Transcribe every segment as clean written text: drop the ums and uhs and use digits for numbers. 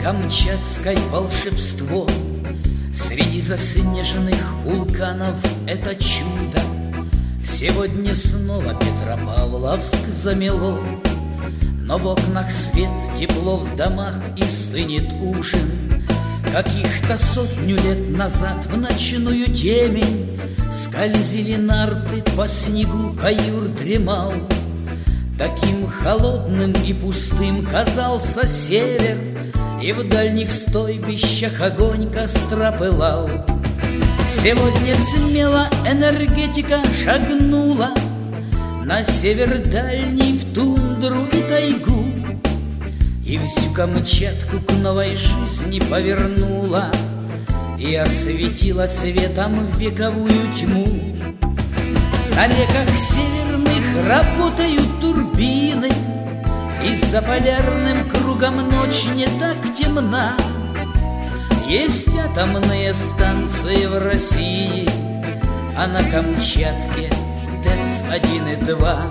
Камчатское волшебство. Среди заснеженных вулканов это чудо. Сегодня снова Петропавловск замело, но в окнах свет, тепло в домах и стынет ужин. Каких-то 100 лет назад в ночную темень скользили нарты по снегу, каюр дремал. Таким холодным и пустым казался север, и в дальних стойбищах огонь костра пылал. Сегодня смело энергетика шагнула на север дальний, в тундру и тайгу, и всю Камчатку к новой жизни повернула и осветила светом вековую тьму. На реках северных работают турбины, и за полярным кругом ночь не так темна. Есть атомные станции в России, а на Камчатке ТЭЦ-1 и 2.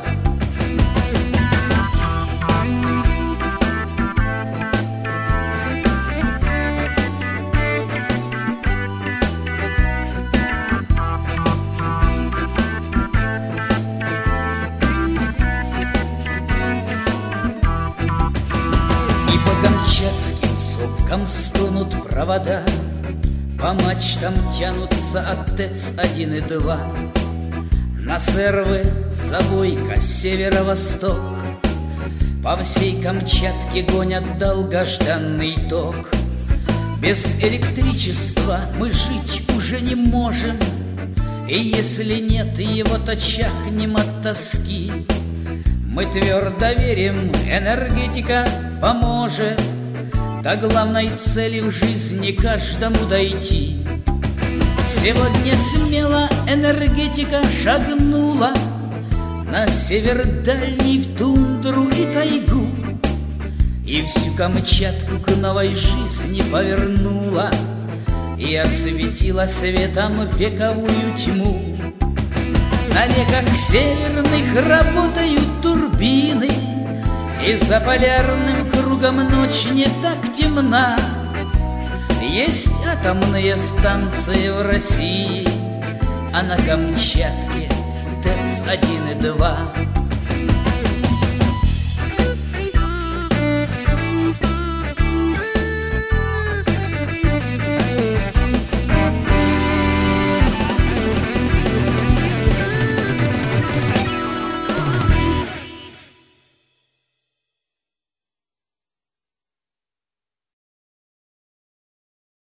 И по камчатским сопкам стонут провода, по мачтам тянутся от ТЭЦ-1 и 2. На сервы забойка северо-восток, по всей Камчатке гонят долгожданный ток. Без электричества мы жить уже не можем, и если нет его, то чахнем от тоски. Мы твердо верим, энергетика поможет до главной цели в жизни каждому дойти. Сегодня смело энергетика шагнула на север дальний, в тундру и тайгу, и всю Камчатку к новой жизни повернула и осветила светом вековую тьму. На реках северных работают турбины, и за полярным кругом ночь не так темна. Есть атомные станции в России, а на Камчатке ТЭЦ-1 и 2.